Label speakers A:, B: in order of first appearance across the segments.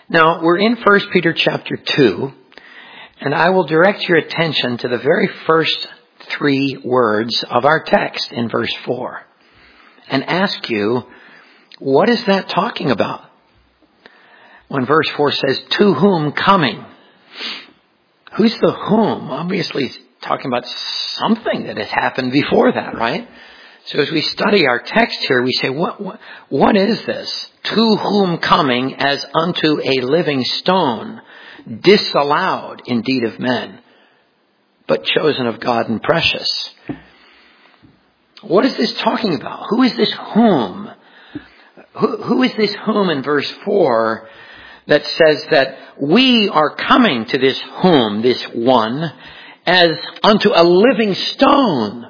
A: Now, we're in 1 Peter chapter 2, and I will direct your attention to the very first 3 words of our text in verse 4 and ask you, what is that talking about? When verse 4 says, to whom coming? Who's the whom? Obviously, it's talking about something that has happened before that, right? So as we study our text here, we say, what is this? To whom coming as unto a living stone, disallowed indeed of men, but chosen of God and precious. What is this talking about? Who is this whom? Who is this whom in verse 4 that says that we are coming to this whom, this one, as unto a living stone?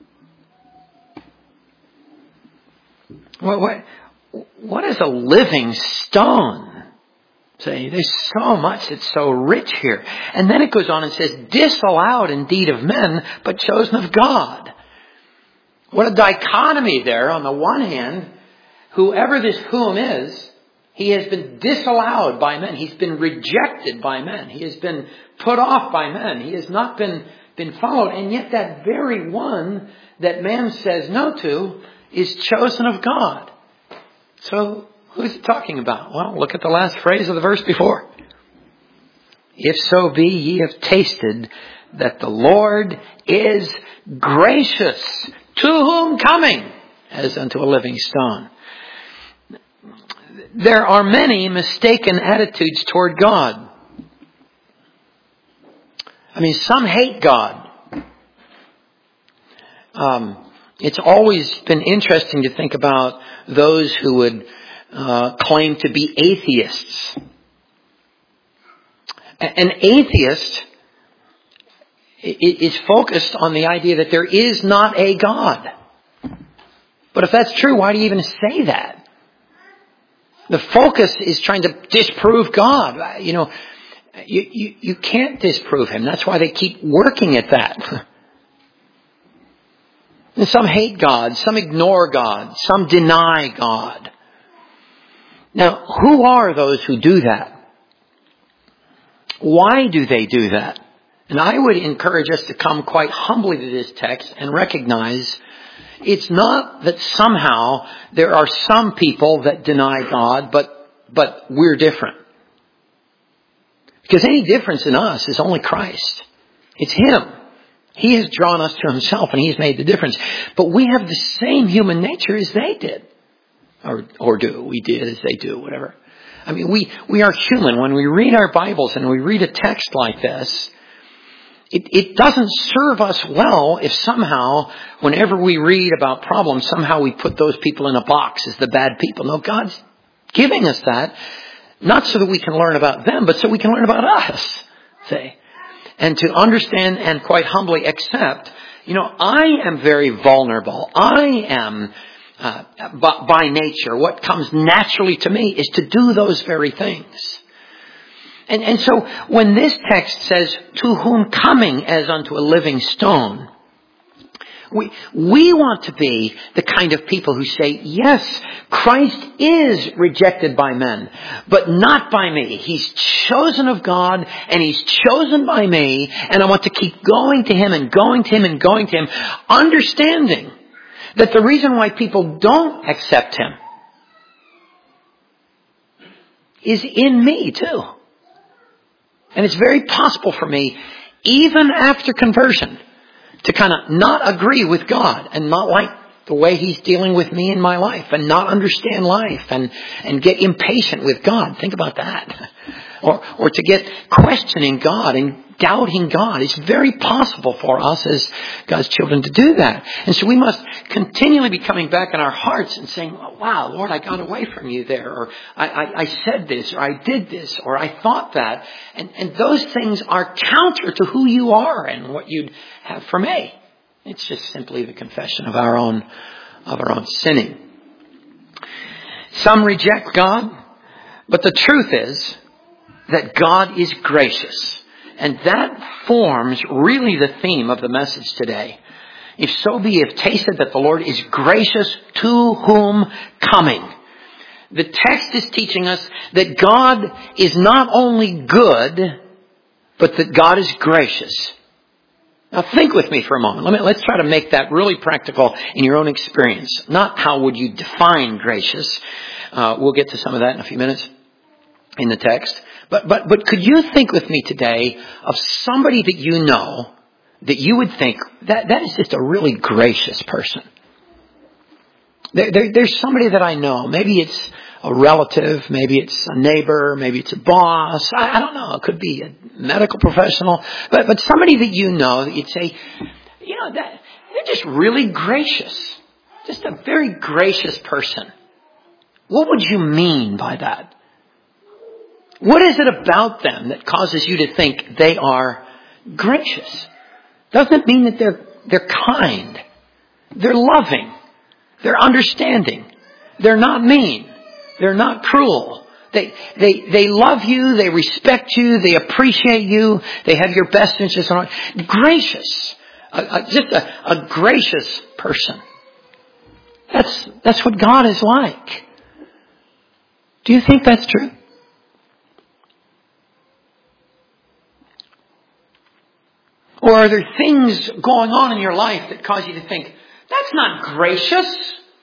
A: What is a living stone? Say, there's so much that's so rich here. And then it goes on and says, disallowed indeed of men, but chosen of God. What a dichotomy there. On the one hand, whoever this whom is, he has been disallowed by men. He's been rejected by men. He has been put off by men. He has not been followed. And yet that very one that man says no to is chosen of God. So who's he talking about? Well, look at the last phrase of the verse before. If so be ye have tasted that the Lord is gracious, to whom coming as unto a living stone. There are many mistaken attitudes toward God. I mean, some hate God. It's always been interesting to think about those who would claim to be atheists. An atheist is focused on the idea that there is not a God. But if that's true, why do you even say that? The focus is trying to disprove God. You know, you can't disprove Him. That's why they keep working at that. And some hate God, some ignore God, some deny God. Now, who are those who do that? Why do they do that? And I would encourage us to come quite humbly to this text and recognize it's not that somehow there are some people that deny God, but we're different. Because any difference in us is only Christ. It's Him. He has drawn us to Himself and He's made the difference. But we have the same human nature as they did. Or do. We did as they do, whatever. I mean, we are human. When we read our Bibles and we read a text like this, it doesn't serve us well if somehow, whenever we read about problems, somehow we put those people in a box as the bad people. No, God's giving us that, not so that we can learn about them, but so we can learn about us, say. And to understand and quite humbly accept, I am very vulnerable. I am, by nature, what comes naturally to me is to do those very things. And so when this text says, to whom coming as unto a living stone, we want to be the kind of people who say, yes, Christ is rejected by men, but not by me. He's chosen of God and He's chosen by me, and I want to keep going to Him and going to Him and going to Him, understanding that the reason why people don't accept Him is in me too. And it's very possible for me, even after conversion, to kind of not agree with God and not like the way He's dealing with me in my life and not understand life and get impatient with God. Think about that. Or to get questioning God and doubting God. It's very possible for us as God's children to do that. And so we must continually be coming back in our hearts and saying, wow, Lord, I got away from you there. Or I said this, or I did this, or I thought that. And those things are counter to who you are and what you'd have for me. It's just simply the confession of our own sinning. Some reject God, but the truth is that God is gracious. And that forms really the theme of the message today. If so be, have tasted that the Lord is gracious, to whom coming. The text is teaching us that God is not only good, but that God is gracious. Now think with me for a moment. Let's try to make that really practical in your own experience. Not how would you define gracious. We'll get to some of that in a few minutes in the text. But could you think with me today of somebody that you know that you would think that is just a really gracious person? There's somebody that I know. Maybe it's a relative, maybe it's a neighbor, maybe it's a boss. I don't know. It could be a medical professional. But somebody that you know that you'd say, that they're just really gracious. Just a very gracious person. What would you mean by that? What is it about them that causes you to think they are gracious? Doesn't mean that they're kind. They're loving. They're understanding. They're not mean. They're not cruel. They love you. They respect you. They appreciate you. They have your best interests in mind. Gracious. Just a gracious person. That's what God is like. Do you think that's true? Or are there things going on in your life that cause you to think, that's not gracious?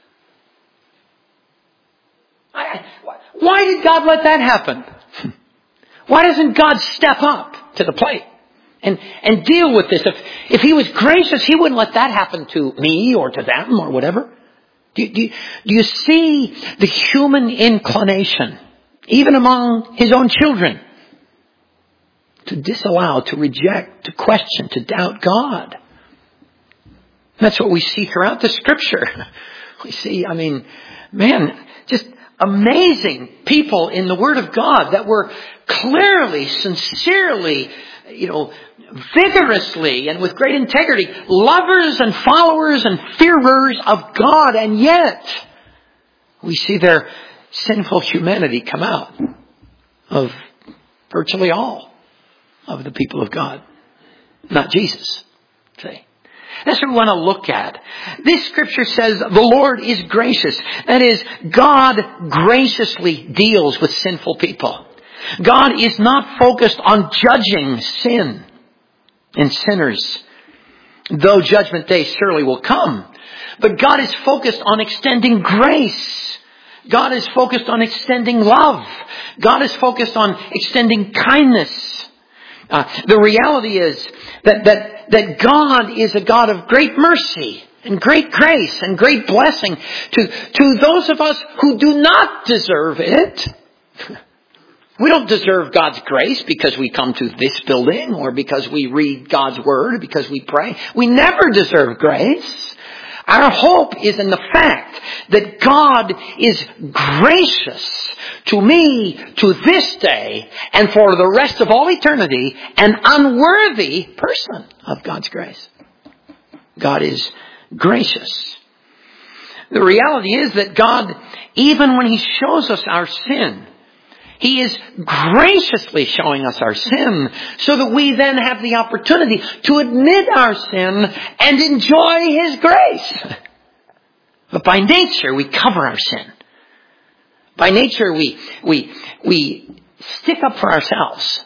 A: Why did God let that happen? Why doesn't God step up to the plate and deal with this? If He was gracious, He wouldn't let that happen to me or to them or whatever. Do you see the human inclination, even among His own children, to disallow, to reject, to question, to doubt God? That's what we see throughout the Scripture. We see, just amazing people in the Word of God that were clearly, sincerely, vigorously and with great integrity, lovers and followers and fearers of God. And yet, we see their sinful humanity come out of virtually all of the people of God. Not Jesus. See? That's what we want to look at. This scripture says the Lord is gracious. That is, God graciously deals with sinful people. God is not focused on judging sin and sinners, though judgment day surely will come. But God is focused on extending grace. God is focused on extending love. God is focused on extending kindness. The reality is that God is a God of great mercy and great grace and great blessing to those of us who do not deserve it. We don't deserve God's grace because we come to this building or because we read God's Word or because we pray. We never deserve grace. Our hope is in the fact that God is gracious to me, to this day, and for the rest of all eternity, an unworthy person of God's grace. God is gracious. The reality is that God, even when He shows us our sin, He is graciously showing us our sin so that we then have the opportunity to admit our sin and enjoy His grace. But by nature, we cover our sin. By nature, we stick up for ourselves.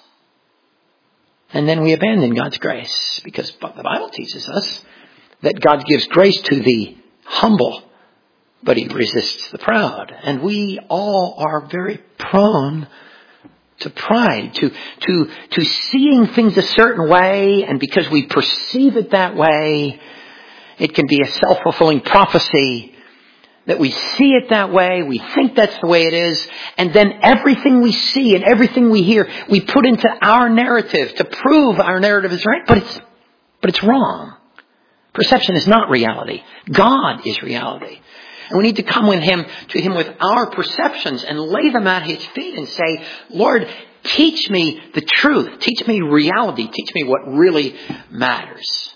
A: And then we abandon God's grace because the Bible teaches us that God gives grace to the humble, but He resists the proud. And we all are very prone to pride, to seeing things a certain way, and because we perceive it that way, it can be a self-fulfilling prophecy that we see it that way, we think that's the way it is, and then everything we see and everything we hear, we put into our narrative to prove our narrative is right, but it's wrong. Perception is not reality. God is reality. And we need to come to Him with our perceptions and lay them at His feet and say, Lord, teach me the truth. Teach me reality. Teach me what really matters.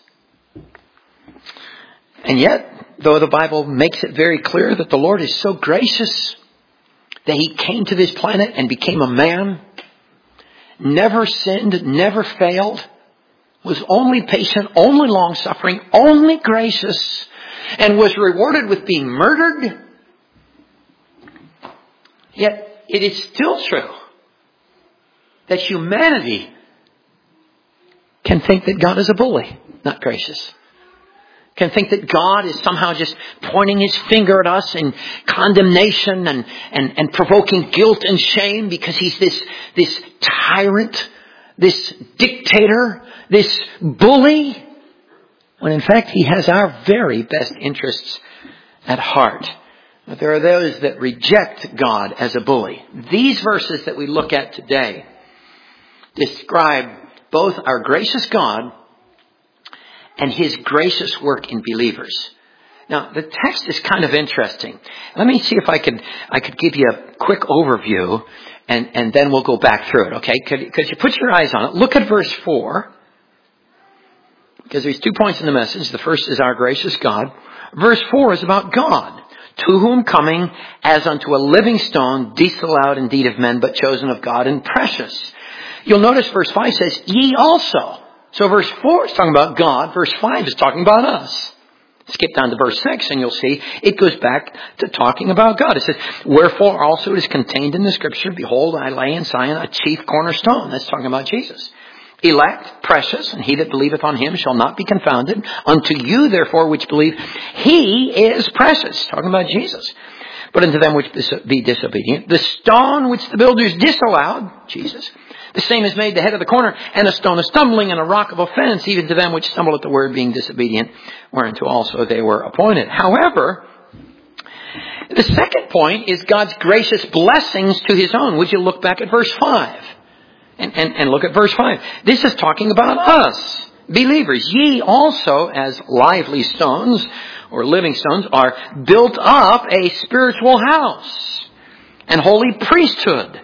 A: And yet, though the Bible makes it very clear that the Lord is so gracious that He came to this planet and became a man, never sinned, never failed, was only patient, only long-suffering, only gracious, and was rewarded with being murdered, Yet it is still true that humanity can think that God is a bully, not gracious. Can think that God is somehow just pointing his finger at us in condemnation and provoking guilt and shame because he's this tyrant, this dictator, this bully, when in fact he has our very best interests at heart. But there are those that reject God as a bully. These verses that we look at today describe both our gracious God and his gracious work in believers. Now, the text is kind of interesting. Let me see if I could give you a quick overview, and then we'll go back through it, okay? Could you put your eyes on it? Look at verse 4, because there's 2 points in the message. The first is our gracious God. Verse 4 is about God, to whom coming as unto a living stone, disallowed indeed of men, but chosen of God and precious. You'll notice verse 5 says, ye also. So verse 4 is talking about God. Verse 5 is talking about us. Skip down to verse 6 and you'll see it goes back to talking about God. It says, wherefore also it is contained in the scripture, behold, I lay in Zion a chief cornerstone. That's talking about Jesus. Elect, precious, and he that believeth on him shall not be confounded. Unto you, therefore, which believe, he is precious. Talking about Jesus. But unto them which be disobedient, the stone which the builders disallowed, Jesus, the same is made the head of the corner, and a stone of stumbling, and a rock of offense, even to them which stumble at the word, being disobedient, whereunto also they were appointed. However, the second point is God's gracious blessings to his own. Would you look back at verse 5? And look at verse 5. This is talking about us, believers. Ye also, as lively stones, or living stones, are built up a spiritual house and holy priesthood.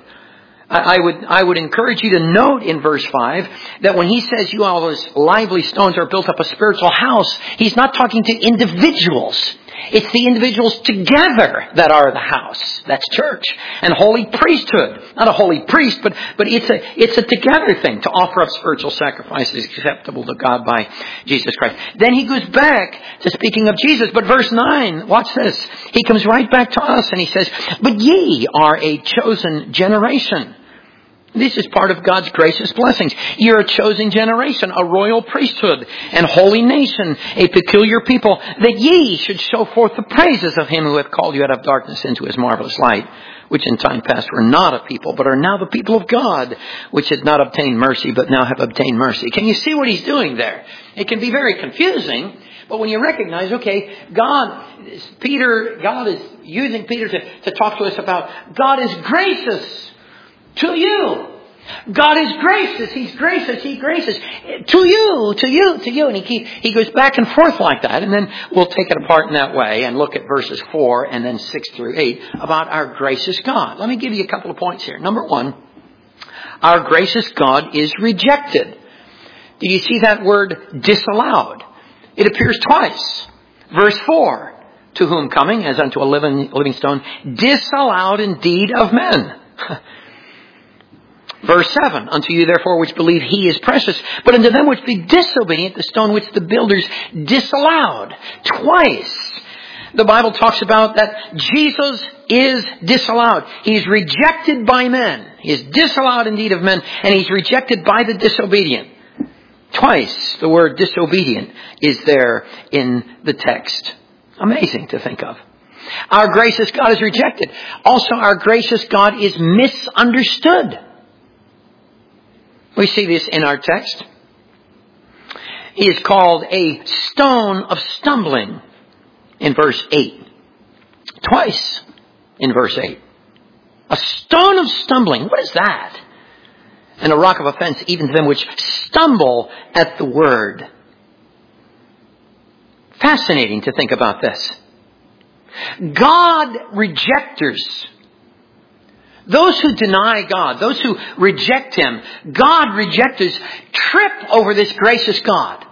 A: I would encourage you to note in verse 5 that when he says you all as lively stones are built up a spiritual house, he's not talking to individuals. It's the individuals together that are the house. That's church. And holy priesthood. Not a holy priest, but it's a together thing to offer up spiritual sacrifices acceptable to God by Jesus Christ. Then he goes back to speaking of Jesus. But verse 9, watch this. He comes right back to us and he says, but ye are a chosen generation. This is part of God's gracious blessings. You're a chosen generation, a royal priesthood, and holy nation, a peculiar people, that ye should show forth the praises of him who hath called you out of darkness into his marvelous light, which in time past were not a people, but are now the people of God, which had not obtained mercy, but now have obtained mercy. Can you see what he's doing there? It can be very confusing, but when you recognize, okay, God is using Peter to talk to us about God is gracious to you. God is gracious. He's gracious. He's gracious. To you. And he goes back and forth like that. And then we'll take it apart in that way and look at verses 4 and then 6 through 8 about our gracious God. Let me give you a couple of points here. Number 1, our gracious God is rejected. Do you see that word disallowed? It appears twice. Verse 4, to whom coming as unto a living stone, disallowed indeed of men. Verse 7, unto you therefore which believe he is precious, but unto them which be disobedient, the stone which the builders disallowed. Twice the Bible talks about that Jesus is disallowed. He's rejected by men. He is disallowed indeed of men, and he's rejected by the disobedient. Twice the word disobedient is there in the text. Amazing to think of. Our gracious God is rejected. Also, our gracious God is misunderstood. We see this in our text. He is called a stone of stumbling in verse 8. Twice in verse 8. A stone of stumbling. What is that? And a rock of offense even to them which stumble at the word. Fascinating to think about this. God rejectors. Those who deny God, those who reject him, God rejectors trip over this gracious God.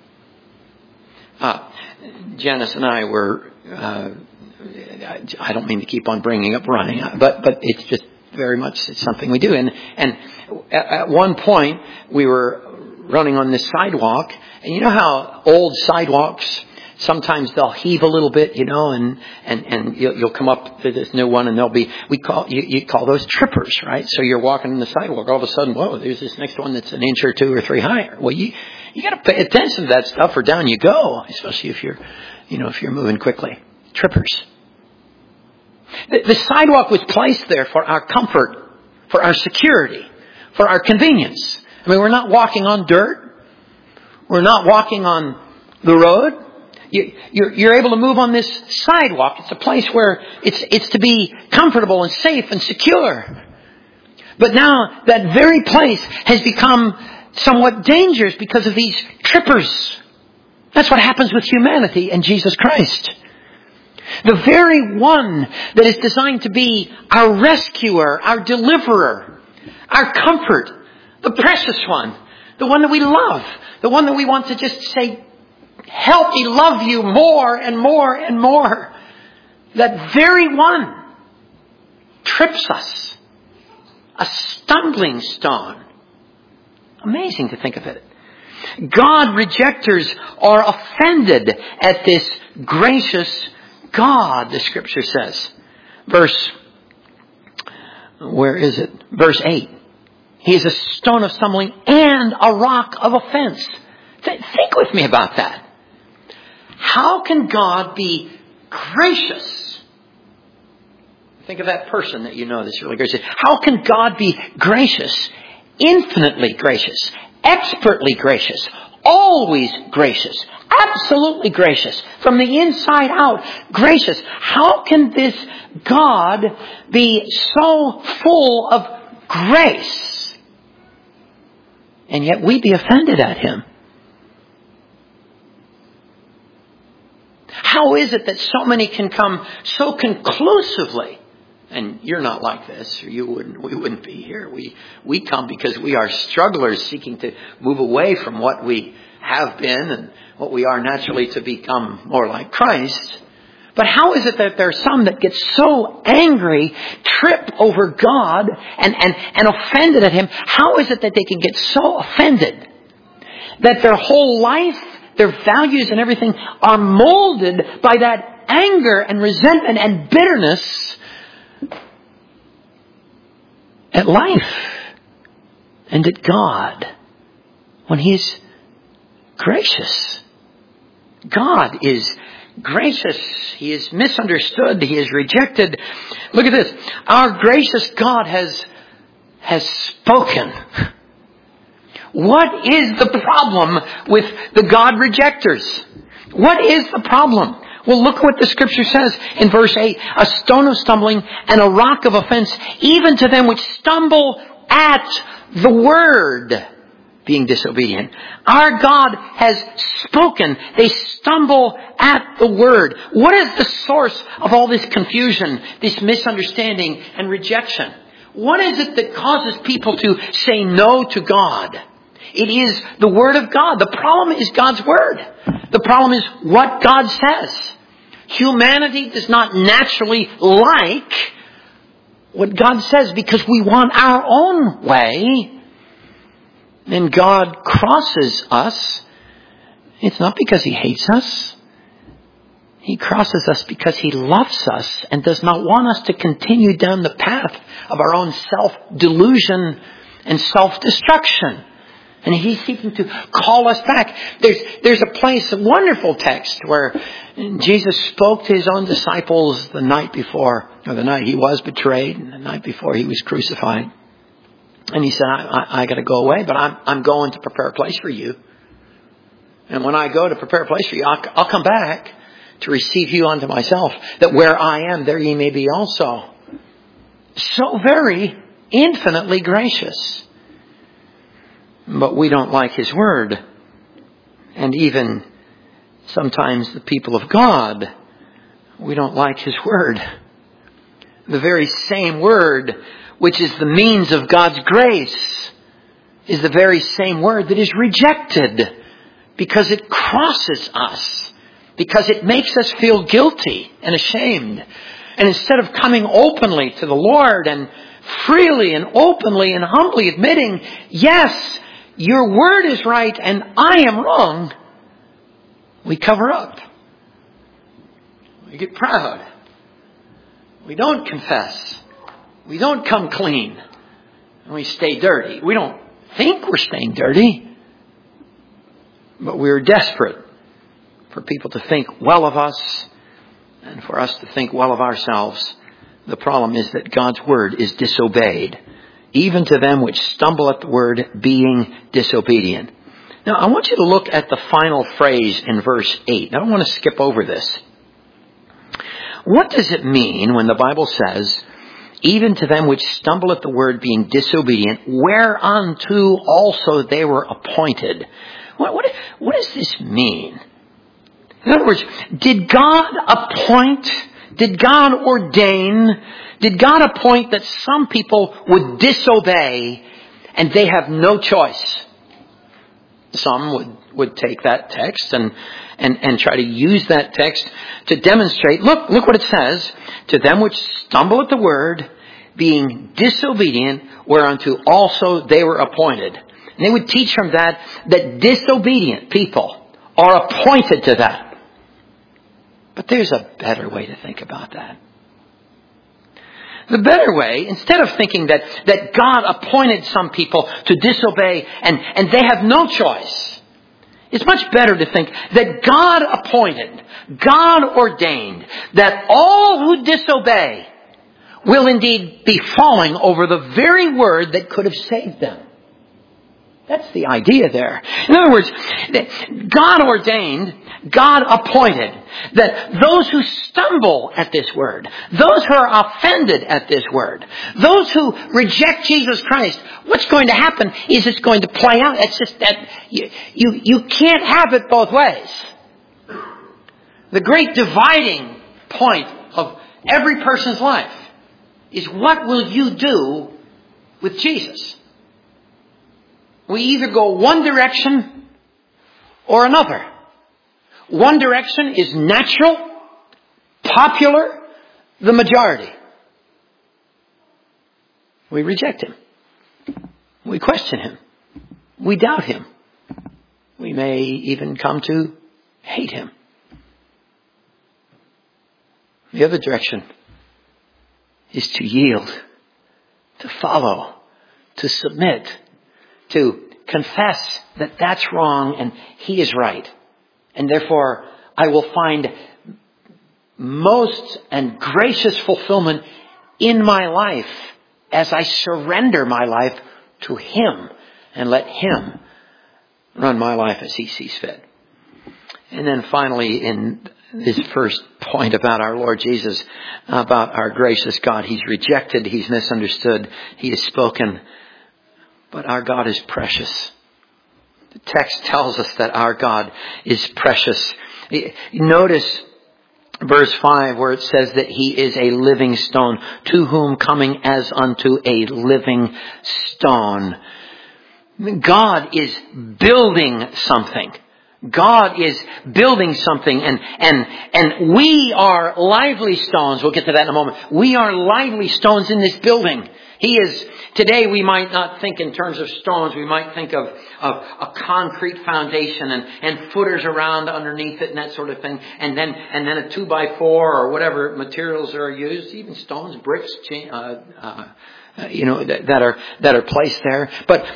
A: Janice and I were, I don't mean to keep on bringing up running, but it's just very much it's something we do. And at one point we were running on this sidewalk, and you know how old sidewalks Sometimes they'll heave a little bit, and you'll come up to this new one, and you call those trippers, right? So you're walking on the sidewalk, all of a sudden, whoa, there's this next one that's an inch or 2 or 3 higher. Well, you got to pay attention to that stuff, or down you go, especially if you're moving quickly. Trippers. The sidewalk was placed there for our comfort, for our security, for our convenience. I mean, we're not walking on dirt. We're not walking on the road. You're able to move on this sidewalk. It's a place where it's to be comfortable and safe and secure. But now that very place has become somewhat dangerous because of these trippers. That's what happens with humanity and Jesus Christ. The very one that is designed to be our rescuer, our deliverer, our comfort, the precious one, the one that we love, the one that we want to just say, help me love you more and more and more. That very one trips us. A stumbling stone. Amazing to think of it. God rejectors are offended at this gracious God, the Scripture says. Verse 8. He is a stone of stumbling and a rock of offense. Think with me about that. How can God be gracious? Think of that person that you know that's really gracious. How can God be gracious, infinitely gracious, expertly gracious, always gracious, absolutely gracious, from the inside out gracious? How can this God be so full of grace and yet we be offended at Him? How is it that so many can come so conclusively? And you're not like this, or we wouldn't be here. We come because we are strugglers seeking to move away from what we have been and what we are naturally to become more like Christ. But how is it that there are some that get so angry, trip over God, and offended at Him? How is it that they can get so offended that their whole life, their values and everything are molded by that anger and resentment and bitterness at life and at God when He's gracious? God is gracious. He is misunderstood. He is rejected. Look at this. Our gracious God has spoken. What is the problem with the God rejectors? What is the problem? Well, look what the Scripture says in verse 8. A stone of stumbling and a rock of offense, even to them which stumble at the word, being disobedient. Our God has spoken. They stumble at the word. What is the source of all this confusion, this misunderstanding and rejection? What is it that causes people to say no to God? It is the Word of God. The problem is God's Word. The problem is what God says. Humanity does not naturally like what God says because we want our own way. And God crosses us. It's not because He hates us. He crosses us because He loves us and does not want us to continue down the path of our own self-delusion and self-destruction. And He's seeking to call us back. There's a place, a wonderful text where Jesus spoke to His own disciples the night before, or the night He was betrayed, and the night before He was crucified. And He said, I got to go away, but I'm going to prepare a place for you. And when I go to prepare a place for you, I'll come back to receive you unto myself, that where I am, there ye may be also. So very infinitely gracious. But we don't like His word. And even sometimes the people of God, we don't like His word. The very same word, which is the means of God's grace, is the very same word that is rejected because it crosses us, because it makes us feel guilty and ashamed. And instead of coming openly to the Lord and freely and openly and humbly admitting, yes, your word is right and I am wrong, we cover up. We get proud. We don't confess. We don't come clean. And we stay dirty. We don't think we're staying dirty. But we're desperate for people to think well of us and for us to think well of ourselves. The problem is that God's word is disobeyed, even to them which stumble at the word, being disobedient. Now, I want you to look at the final phrase in verse 8. I don't want to skip over this. What does it mean when the Bible says, even to them which stumble at the word, being disobedient, whereunto also they were appointed? What does this mean? In other words, did God appoint, did God ordain, did God appoint that some people would disobey and they have no choice? Some would take that text and try to use that text to demonstrate, look what it says, to them which stumble at the word, being disobedient, whereunto also they were appointed. And they would teach from that disobedient people are appointed to that. But there's a better way to think about that. The better way, instead of thinking that God appointed some people to disobey and they have no choice, it's much better to think that God appointed, God ordained, that all who disobey will indeed be falling over the very word that could have saved them. That's the idea there. In other words, God ordained, God appointed that those who stumble at this word, those who are offended at this word, those who reject Jesus Christ, what's going to happen is it's going to play out. It's just that you can't have it both ways. The great dividing point of every person's life is, what will you do with Jesus? We either go one direction or another. One direction is natural, popular, the majority. We reject him. We question him. We doubt him. We may even come to hate him. The other direction is to yield, to follow, to submit, to confess that that's wrong and he is right. And therefore, I will find most and gracious fulfillment in my life as I surrender my life to him and let him run my life as he sees fit. And then finally, in this first point about our Lord Jesus, about our gracious God, he's rejected, he's misunderstood, he is spoken. But our God is precious. The text tells us that our God is precious. Notice verse 5 where it says that he is a living stone, to whom coming as unto a living stone. God is building something. God is building something and we are lively stones. We'll get to that in a moment. We are lively stones in this building. He is, today we might not think in terms of stones. We might think of a concrete foundation and footers around underneath it and that sort of thing. And then a 2x4 or whatever materials are used, even stones, bricks, that are placed there.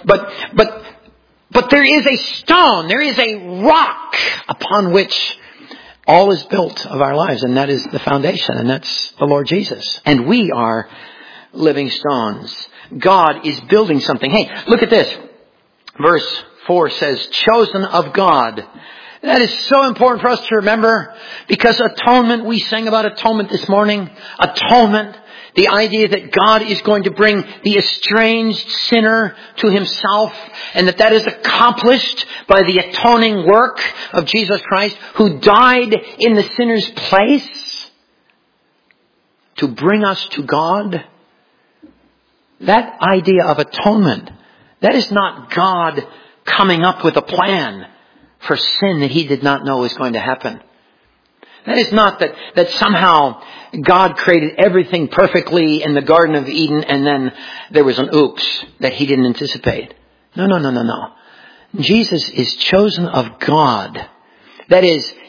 A: But there is a stone, there is a rock upon which all is built of our lives, and that is the foundation, and that's the Lord Jesus. And we are living stones. God is building something. Hey, look at this. Verse 4 says, chosen of God. That is so important for us to remember, because atonement, we sang about atonement this morning. Atonement, the idea that God is going to bring the estranged sinner to himself, and that is accomplished by the atoning work of Jesus Christ, who died in the sinner's place to bring us to God. That idea of atonement, that is not God coming up with a plan for sin that he did not know was going to happen. That is not that somehow God created everything perfectly in the Garden of Eden and then there was an oops that he didn't anticipate. No. Jesus is chosen of God. That is,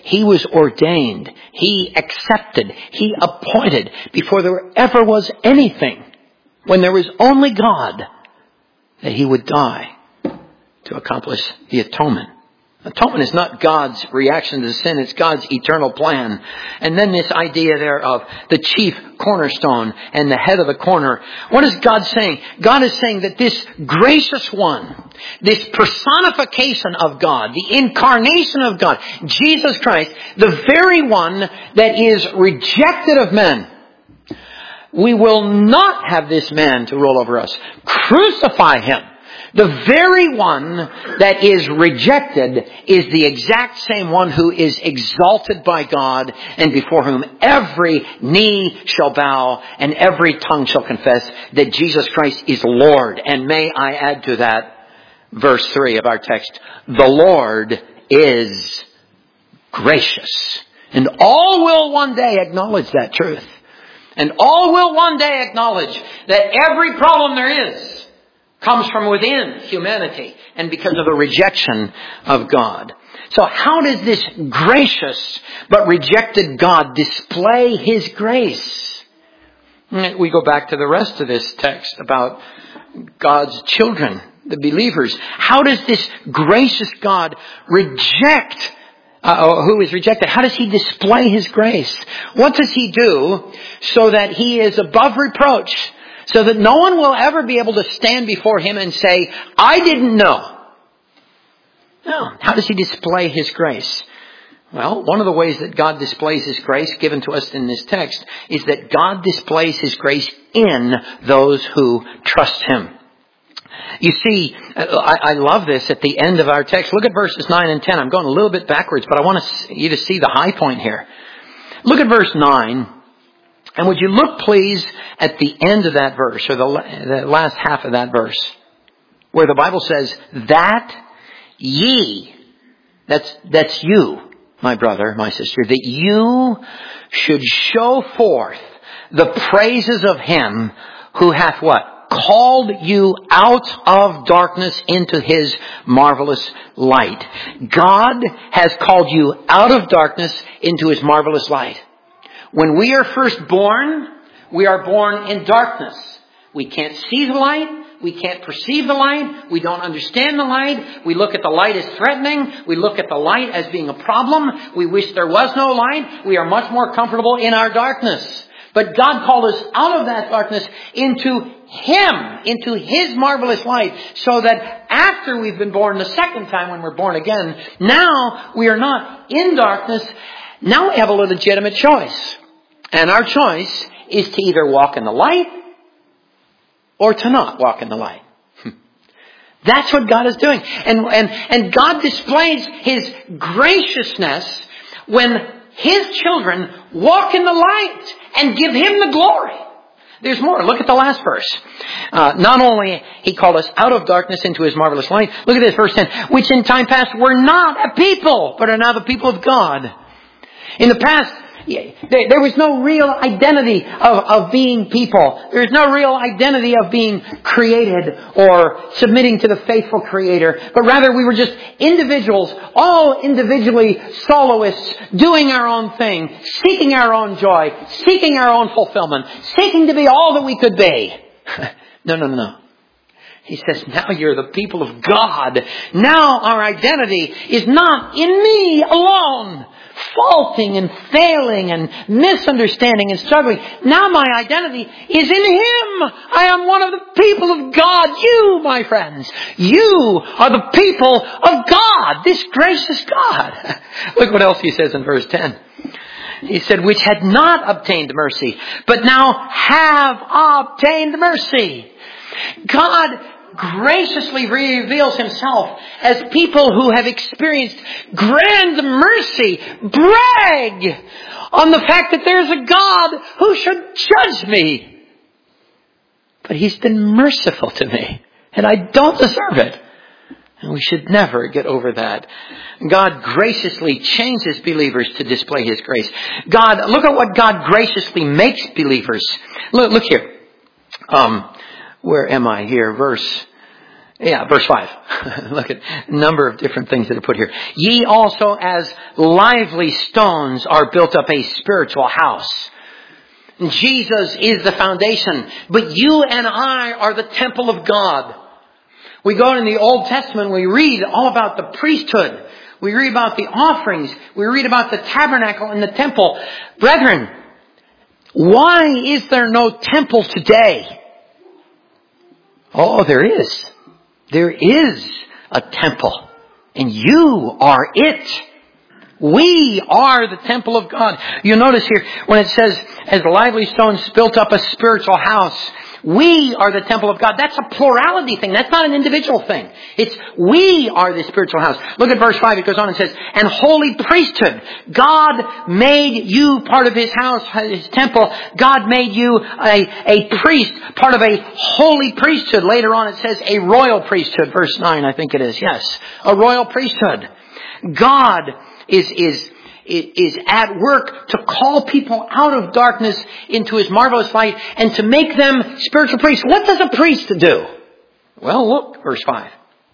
A: He was ordained. He accepted. He appointed before there ever was anything, when there was only God, that He would die to accomplish the atonement. Atonement is not God's reaction to sin. It's God's eternal plan. And then this idea there of the chief cornerstone and the head of the corner. What is God saying? God is saying that this gracious one, this personification of God, the incarnation of God, Jesus Christ, the very one that is rejected of men, we will not have this man to rule over us. Crucify Him. The very one that is rejected is the exact same one who is exalted by God and before whom every knee shall bow and every tongue shall confess that Jesus Christ is Lord. And may I add to that, verse 3 of our text, the Lord is gracious. And all will one day acknowledge that truth. And all will one day acknowledge that every problem there is comes from within humanity and because of the rejection of God. So how does this gracious but rejected God display His grace? We go back to the rest of this text about God's children, the believers. How does this gracious God reject who is rejected? How does He display His grace? What does He do so that He is above reproach? So that no one will ever be able to stand before Him and say, I didn't know. No. How does He display His grace? Well, one of the ways that God displays His grace given to us in this text is that God displays His grace in those who trust Him. You see, I love this at the end of our text. Look at verses 9 and 10. I'm going a little bit backwards, but I want you to see the high point here. Look at verse 9. And would you look, please, at the end of that verse, or the last half of that verse, where the Bible says, that ye, that's you, my brother, my sister, that you should show forth the praises of Him who hath what? Called you out of darkness into His marvelous light. God has called you out of darkness into His marvelous light. When we are first born, we are born in darkness. We can't see the light. We can't perceive the light. We don't understand the light. We look at the light as threatening. We look at the light as being a problem. We wish there was no light. We are much more comfortable in our darkness. But God called us out of that darkness into Him, into His marvelous light, so that after we've been born the second time when we're born again, now we are not in darkness. Now we have a legitimate choice. And our choice is to either walk in the light or to not walk in the light. That's what God is doing. And God displays His graciousness when His children walk in the light and give Him the glory. There's more. Look at the last verse. Not only He called us out of darkness into His marvelous light. Look at this, verse 10. Which in time past were not a people, but are now the people of God. In the past, there was no real identity of being people. There was no real identity of being created or submitting to the faithful Creator. But rather we were just individuals, all individually soloists, doing our own thing, seeking our own joy, seeking our own fulfillment, seeking to be all that we could be. No. He says, now you're the people of God. Now our identity is not in me alone, faulting and failing and misunderstanding and struggling. Now my identity is in Him. I am one of the people of God. You, my friends, you are the people of God, this gracious God. Look what else He says in verse 10. He said, which had not obtained mercy, but now have obtained mercy. God graciously reveals Himself as people who have experienced grand mercy, brag on the fact that there's a God who should judge me. But He's been merciful to me, and I don't deserve it. And we should never get over that. God graciously changes believers to display His grace. Look at what God graciously makes believers. Look here. Where am I here? Verse Yeah, verse 5. Look at a number of different things that are put here. Ye also as lively stones are built up a spiritual house. Jesus is the foundation, but you and I are the temple of God. We go in the Old Testament, we read all about the priesthood. We read about the offerings. We read about the tabernacle and the temple. Brethren, why is there no temple today? Oh, there is. There is a temple. And you are it. We are the temple of God. You notice here when it says, as lively stones built up a spiritual house, we are the temple of God. That's a plurality thing. That's not an individual thing. It's we are the spiritual house. Look at verse 5. It goes on and says, and holy priesthood. God made you part of His house, His temple. God made you a priest, part of a holy priesthood. Later on it says a royal priesthood. Verse 9, I think it is. Yes. A royal priesthood. God is at work to call people out of darkness into His marvelous light and to make them spiritual priests. What does a priest do? Well, look, verse 5.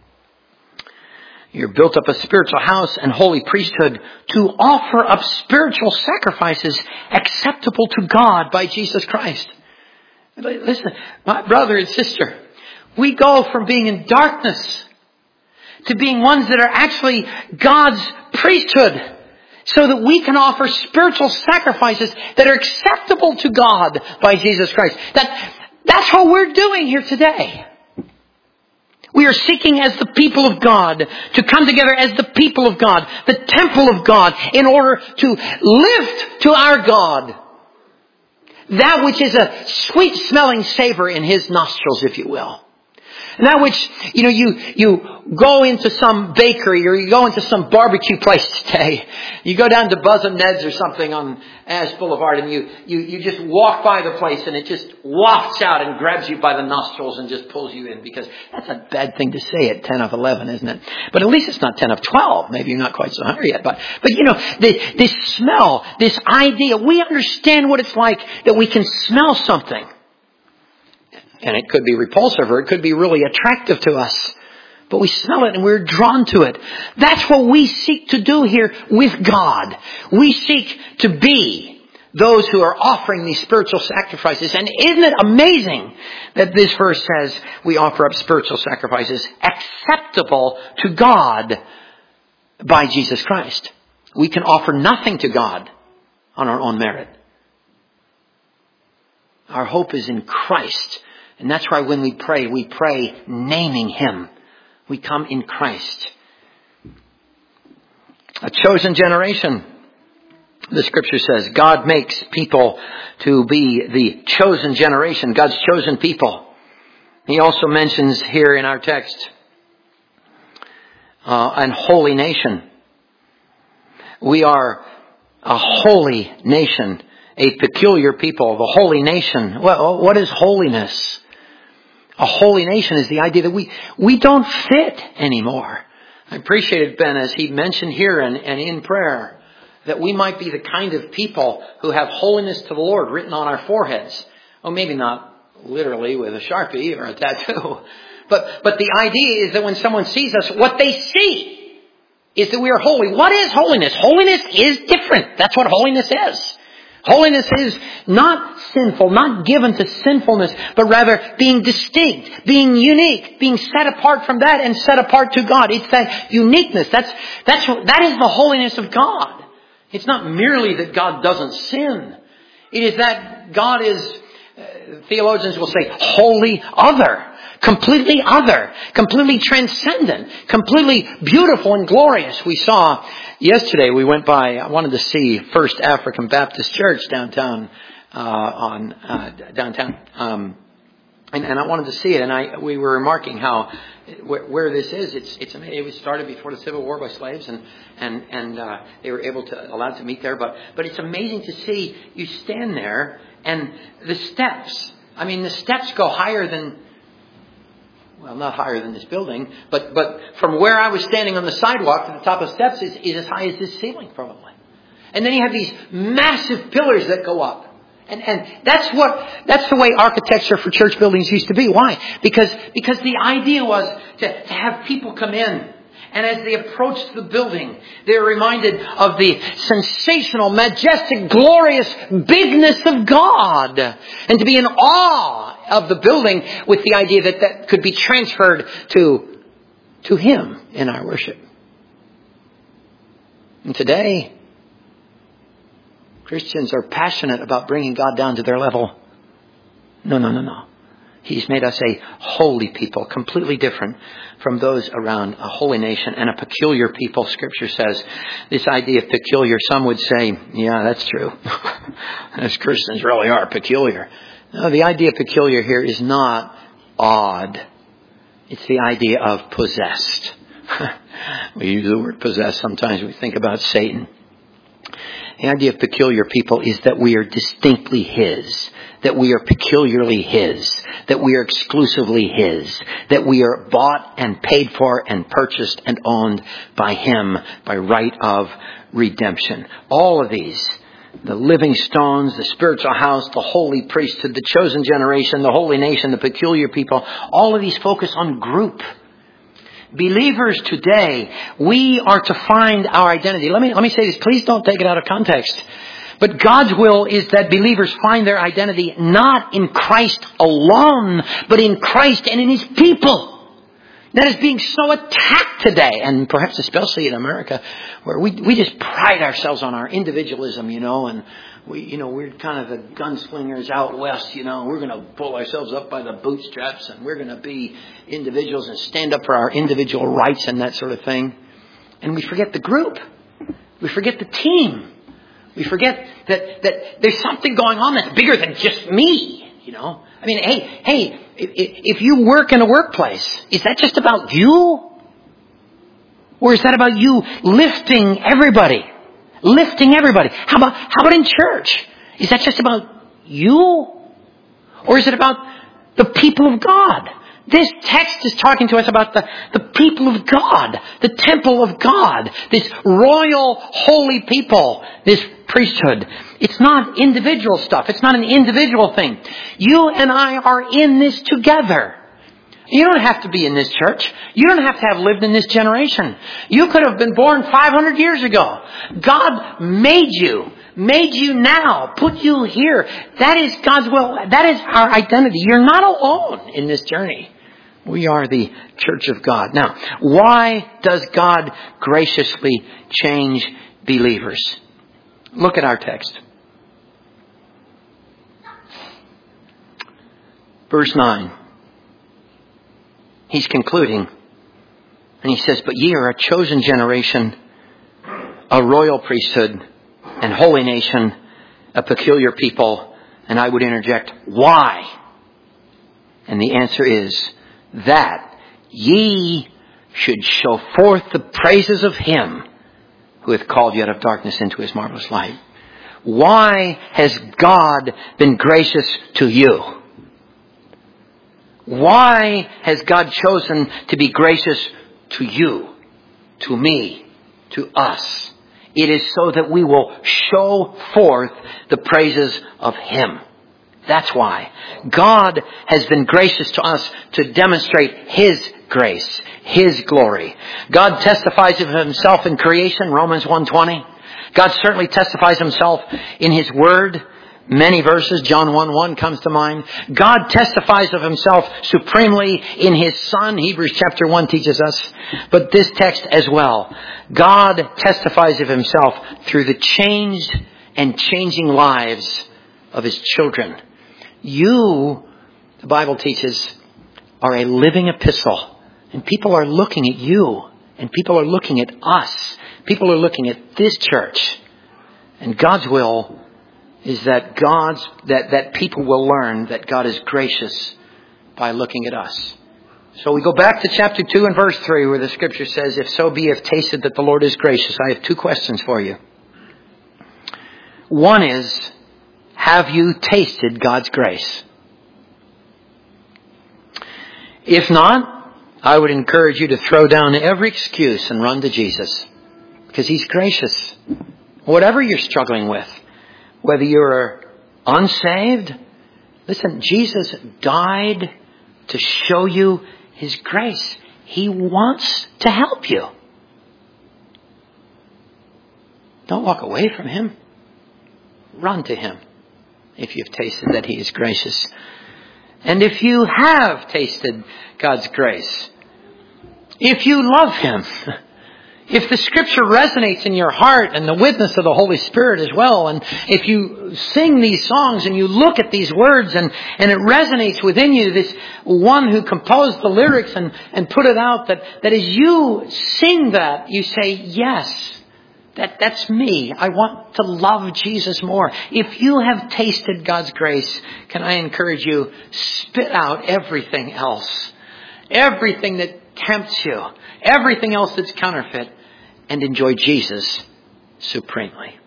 A: You're built up a spiritual house and holy priesthood to offer up spiritual sacrifices acceptable to God by Jesus Christ. Listen, my brother and sister, we go from being in darkness to being ones that are actually God's priesthood, so that we can offer spiritual sacrifices that are acceptable to God by Jesus Christ. That's what we're doing here today. We are seeking as the people of God to come together as the people of God, the temple of God, in order to lift to our God that which is a sweet smelling savor in His nostrils, if you will. And that which, you go into some bakery or you go into some barbecue place today. You go down to Buzz and Ned's or something on Ash Boulevard and you just walk by the place and it just wafts out and grabs you by the nostrils and just pulls you in, because that's a bad thing to say at 10 of 11, isn't it? But at least it's not 10 of 12. Maybe you're not quite so hungry yet. But this smell, this idea, we understand what it's like that we can smell something. And it could be repulsive or it could be really attractive to us. But we smell it and we're drawn to it. That's what we seek to do here with God. We seek to be those who are offering these spiritual sacrifices. And isn't it amazing that this verse says we offer up spiritual sacrifices acceptable to God by Jesus Christ? We can offer nothing to God on our own merit. Our hope is in Christ. And that's why when we pray naming Him. We come in Christ. A chosen generation. The Scripture says God makes people to be the chosen generation. God's chosen people. He also mentions here in our text an holy nation. We are a holy nation. A peculiar people. The holy nation. Well, what is holiness? A holy nation is the idea that we don't fit anymore. I appreciated Ben as he mentioned here and in prayer that we might be the kind of people who have holiness to the Lord written on our foreheads. Oh, maybe not literally with a Sharpie or a tattoo. But the idea is that when someone sees us, what they see is that we are holy. What is holiness? Holiness is different. That's what holiness is. Holiness is not sinful, not given to sinfulness, but rather being distinct, being unique, being set apart from that and set apart to God. It's that uniqueness. That is the holiness of God. It's not merely that God doesn't sin. It is that God is, theologians will say, wholly other. Completely other, completely transcendent, completely beautiful and glorious. We saw yesterday, we went by, I wanted to see First African Baptist Church downtown, downtown, and I wanted to see it, and we were remarking how, where this is, it's amazing. It was started before the Civil War by slaves, and they were allowed to meet there, but it's amazing to see, you stand there, and the steps go higher than, well, not higher than this building, but from where I was standing on the sidewalk to the top of steps is as high as this ceiling probably. And then you have these massive pillars that go up. And that's the way architecture for church buildings used to be. Why? Because the idea was to have people come in, and as they approached the building, they were reminded of the sensational, majestic, glorious bigness of God, and to be in awe of the building with the idea that could be transferred to Him in our worship. And today, Christians are passionate about bringing God down to their level. No. He's made us a holy people, completely different from those around, a holy nation and a peculiar people. Scripture says this idea of peculiar, some would say, yeah, that's true. As Christians really are peculiar. No, the idea of peculiar here is not odd. It's the idea of possessed. We use the word possessed sometimes we think about Satan. The idea of peculiar people is that we are distinctly His, that we are peculiarly His, that we are exclusively His, that we are bought and paid for and purchased and owned by Him by right of redemption. All of these, the living stones, the spiritual house, the holy priesthood, the chosen generation, the holy nation, the peculiar people, all of these focus on group. Believers today, we are to find our identity. Let me say this. Please don't take it out of context. But God's will is that believers find their identity not in Christ alone, but in Christ and in His people. That is being so attacked today, and perhaps especially in America, where we just pride ourselves on our individualism, and we're kind of the gunslingers out west, we're going to pull ourselves up by the bootstraps, and we're going to be individuals and stand up for our individual rights and that sort of thing. And we forget the group. We forget the team. We forget that there's something going on that's bigger than just me, I mean, hey, if you work in a workplace, is that just about you? Or is that about you lifting everybody? How about in church? Is that just about you? Or is it about the people of God? This text is talking to us about the people of God, the temple of God, this royal, holy people, this priesthood. It's not individual stuff. It's not an individual thing. You and I are in this together. You don't have to be in this church. You don't have to have lived in this generation. You could have been born 500 years ago. God made you now, put you here. That is God's will. That is our identity. You're not alone in this journey. We are the church of God. Now, why does God graciously change believers? Look at our text. Verse 9. He's concluding, and he says, "But ye are a chosen generation, a royal priesthood, and holy nation, a peculiar people." And I would interject, why? And the answer is, that ye should show forth the praises of Him who hath called you out of darkness into His marvelous light. Why has God been gracious to you? Why has God chosen to be gracious to you, to me, to us? It is so that we will show forth the praises of Him. That's why. God has been gracious to us to demonstrate His grace, His glory. God testifies of Himself in creation, Romans 1:20. God certainly testifies Himself in His Word. Many verses, John 1:1 comes to mind. God testifies of Himself supremely in His Son, Hebrews chapter 1 teaches us. But this text as well. God testifies of Himself through the changed and changing lives of His children. You, the Bible teaches, are a living epistle. And people are looking at you. And people are looking at us. People are looking at this church. And God's will is that that people will learn that God is gracious by looking at us. So we go back to chapter 2 and verse 3 where the scripture says, "If so be you have tasted that the Lord is gracious." I have two questions for you. One is, have you tasted God's grace? If not, I would encourage you to throw down every excuse and run to Jesus. Because He's gracious. Whatever you're struggling with, whether you're Unsaved? Listen, Jesus died to show you His grace. He wants to help you. Don't walk away from Him. Run to Him if you've tasted that He is gracious. And if you have tasted God's grace, if you love Him, if the Scripture resonates in your heart and the witness of the Holy Spirit as well, and if you sing these songs and you look at these words and it resonates within you, this one who composed the lyrics and put it out, that as you sing that, you say, yes, that's me. I want to love Jesus more. If you have tasted God's grace, can I encourage you, spit out everything else. Everything that tempts you. Everything else that's counterfeit. And enjoy Jesus supremely.